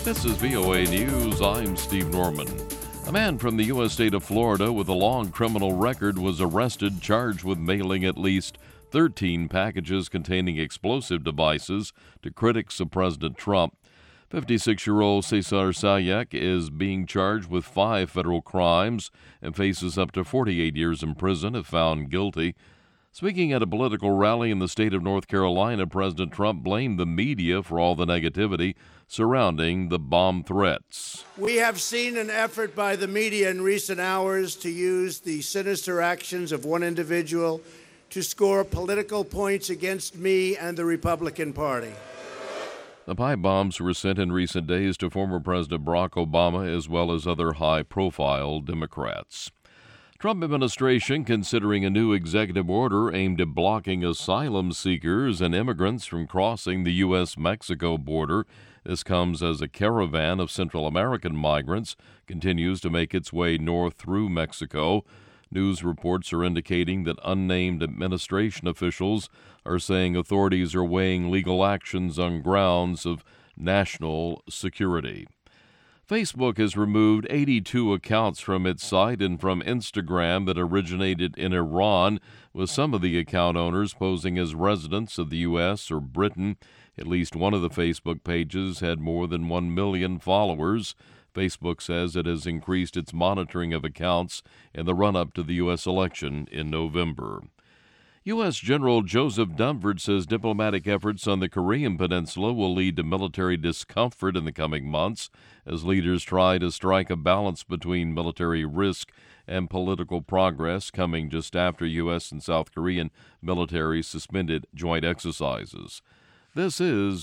This is VOA News. I'm Steve Norman. A man from the U.S. state of Florida with a long criminal record was arrested, charged with mailing at least 13 packages containing explosive devices to critics of President Trump. 56-year-old Cesar Sayak is being charged with 5 federal crimes and faces up to 48 years in prison if found guilty. Speaking at a political rally in the state of North Carolina, President Trump blamed the media for all the negativity surrounding the bomb threats. We have seen an effort by the media in recent hours to use the sinister actions of one individual to score political points against me and the Republican Party. The pipe bombs were sent in recent days to former President Barack Obama as well as other high-profile Democrats. Trump administration considering a new executive order aimed at blocking asylum seekers and immigrants from crossing the U.S.-Mexico border. This comes as a caravan of Central American migrants continues to make its way north through Mexico. News reports are indicating that unnamed administration officials are saying authorities are weighing legal actions on grounds of national security. Facebook has removed 82 accounts from its site and from Instagram that originated in Iran, with some of the account owners posing as residents of the U.S. or Britain. At least one of the Facebook pages had more than 1 million followers. Facebook says it has increased its monitoring of accounts in the run-up to the U.S. election in November. U.S. General Joseph Dunford says diplomatic efforts on the Korean Peninsula will lead to military discomfort in the coming months as leaders try to strike a balance between military risk and political progress, coming just after U.S. and South Korean military suspended joint exercises. This is